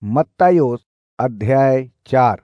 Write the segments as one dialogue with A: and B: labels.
A: मत्तायोस अध्याय 4।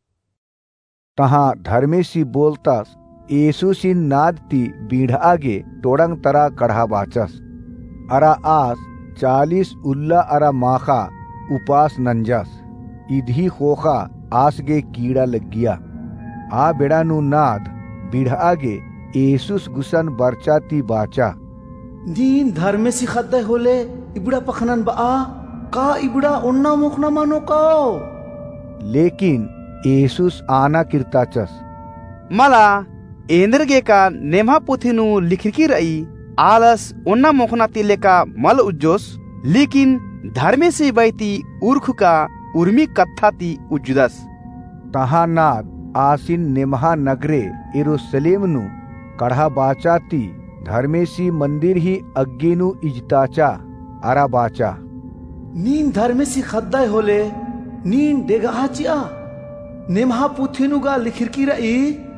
A: तहाँ धर्मेशी बोलतास येसूसी नादती बीढ़ागे टोडंग तरा कढ़ा बाचस अरा आस 40 उल्ला अरा माखा उपास नंजस इधी खोखा आसगे कीड़ा लग गया आ बेड़ानु नाद बीढ़ागे येसूस गुसन बरचाती बाचा
B: दीन धर्मेशी खद्दे होले इबड़ा पखनन बा का इबड़ा उन्ना मुखना मानो काओ।
A: लेकिन येसूस आना किरताचस
C: मला एंदरगे का नेमा पुथिनु लिखिकी रई आलस उन्ना मुखना तिले का मल उज्जोस लेकिन धर्मे से बैती उर्ख का उर्मी कत्थाती उज्जुदस
A: तहा नाद आसिन नेमहा नगरे यरूशलेमनु कढ़ा बाचाती धर्मेशी मंदिर ही अग्गेनु इजताचा अरा बाचा
B: नीन धर्मेशी खद्दे होले नीन देगाचिया नेमहा पुथिनुगा लिखिरकी रई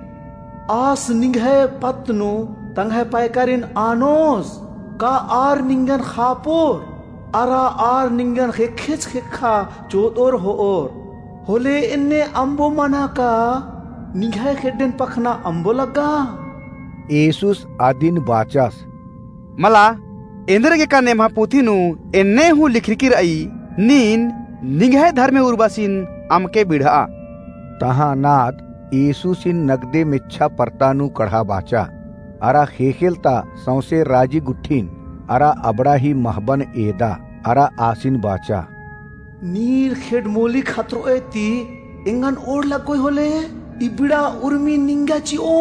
B: आस निंगे पत्नु तंगे पायकारिन आनोस का आर निंगन खापोर अरा आर निंगन खेखेच खेखा चोदोर होले इन्ने अंबो मना का निंगे खेडन पखना अंबो लगा।
A: येसूस आदिन बाचास
C: मला एंदरगे का नेमा पुथिनु एन्ने हूँ लिखिकी रई नीन निंगे धर्मे उर्बासिन अमके बिढ़ा
A: तहा नाद येसूसिन नगदे मिच्छा परतानु कढ़ा बाचा अरा खेखेलता सौसे राजी गुठीन अरा अबड़ा ही महबन एदा अरा आसिन बाचा
B: नीर खेड मोली खतरो एती इंगन ओर लगोय होले इबड़ा उर्मी निंगाची ओ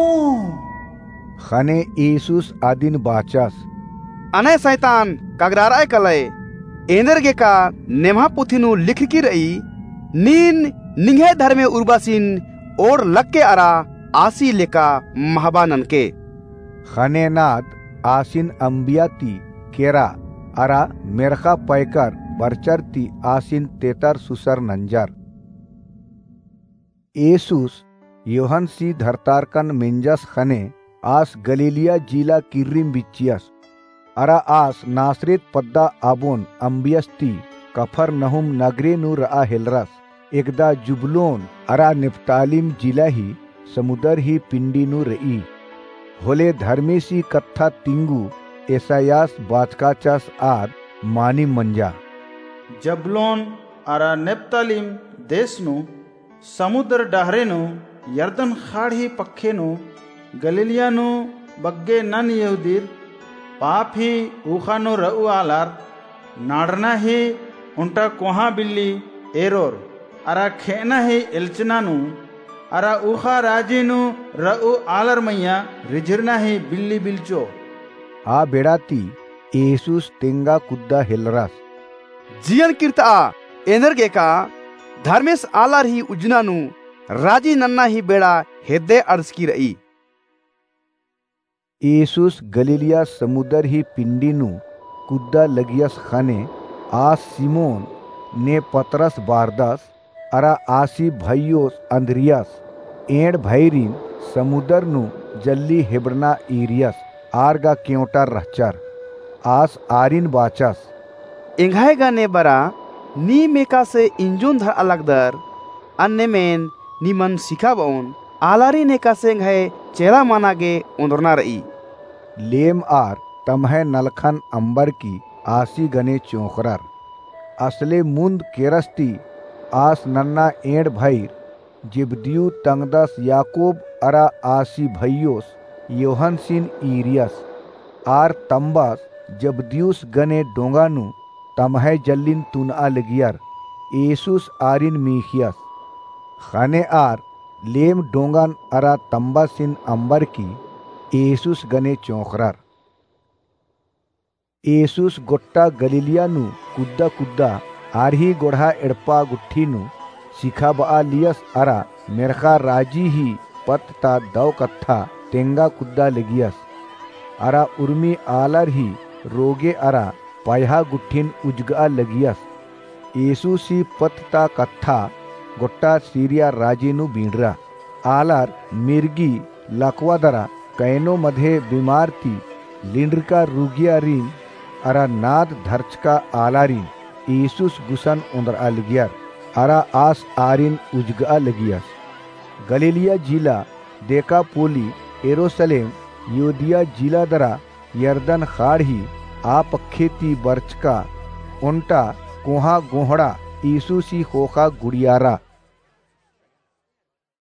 A: खने येसूस आदिन बाचास
C: अने शैतान कगराराय कलय एंदरगे का नेमा पुथिनु लिखिकी रई नीन निंगे धर्मे उर्बासिन और लक्के अरा आसी लेका महबानन के
A: खने नाद आसिन अंबियाती केरा अरा मेरखा पैकर बरचरती आसिन तेतर सुसर नंजर येसूस योहन सी धरतारकन मिंजस खने आस गलीलिया जिला किर्रिम बिचियस अरा आस नासरेत पद्दा आबोन अंबियस्ती कफर नहुम नगरे नु रआ हेलरस एकदा जुबलोन अरा निफ्तालिम जिला ही समुदर ही पिंडी नु रई होले धर्मेशी कत्था तिंगु एसायास बाचकाचास आद मानी मंजा
D: जबलोन अरा नेप्तालिम देशनु समुद्र डहरेनु यर्दन खाड़ी पखेनु गलीलियानु बग्गे नन यहूदीर पाप ही ऊखानो रऊ आलार नाड़ना ही उन्टा कोहा बिल्ली एरोर अरा खेना ही एल्चनानु अरा ऊखा राजीनु रऊ आलर मैया रिझरना ही बिल्ली बिल्चो
A: आ बेड़ाती येसूस तेंगा कुद्दा हेलरस
C: जियन कीर्ता एनर्गे का धर्मेश आलार ही उजनानु राजी नन्ना ही बेड़ा हेदे अर्ज की रई
A: येसूस गलीलिया समुदर ही पिंडीनु कुद्दा लगियस खाने आस सिमोन ने पतरस बारदास अरा आसी भैयोस अंद्रियास एड़ भैरीन समुदर नु जल्ली हेबड़ना ईरियस आरगा क्योंटा रहचर आस आरिन बाचास
C: इंघाएगा ने बरा नी मेका से इंजुन धर अलग दर अन्य मेन नीमन सिखा बौन आलारी ने का से इंघाए चेला मानागे उंदरना रई
A: लेम आर तमहे नलखन अंबर की आसी गने चौखरर असले मुंद केरस्ती आस नन्ना एड़ भैर जिब्दियु तंगदस याकूब अरा आसी भैयोस योहन सिन ईरियस आर तंबास जबदियुस गने डोंगानु तमहे जल्लिन तुनआ लगियर येसूस आरिन मीखियस खाने आर लेम डोंगान अरा तंबा सिन अंबर की येसूस गने चौखरर येसूस गोट्टा गलीलियानु कुद्दा कुद्दा आरही गोढ़ा एड़पा गुट्ठीनु सिखा बआ लियस अरा मेरखा राजी ही पत्ता दव कत्था तेंगा कुद्दा लगियस अरा उर्मी आलर ही रोगे अरा पायहा गुट्ठीन उजगा लगियस येसूसी पत्ता कत्था गोट्टा सीरिया राजीनु बींडरा आलर मिर्गी लकवादरा कैनो मधे बीमार थी लिंड्रका रुगिया रीन अरा नाद धर्चका आलारीन येसूस गुसन उंदर अलगियर अरा आस आरिन उजगा लगियस। गलीलिया जिला, देकापोली, एरोसलेम, योदिया जिला दरा यर्दन खाड़ी आ पखेती बर्च का उनटा कोहा गोहड़ा ईसु सी होखा गुड़ियारा।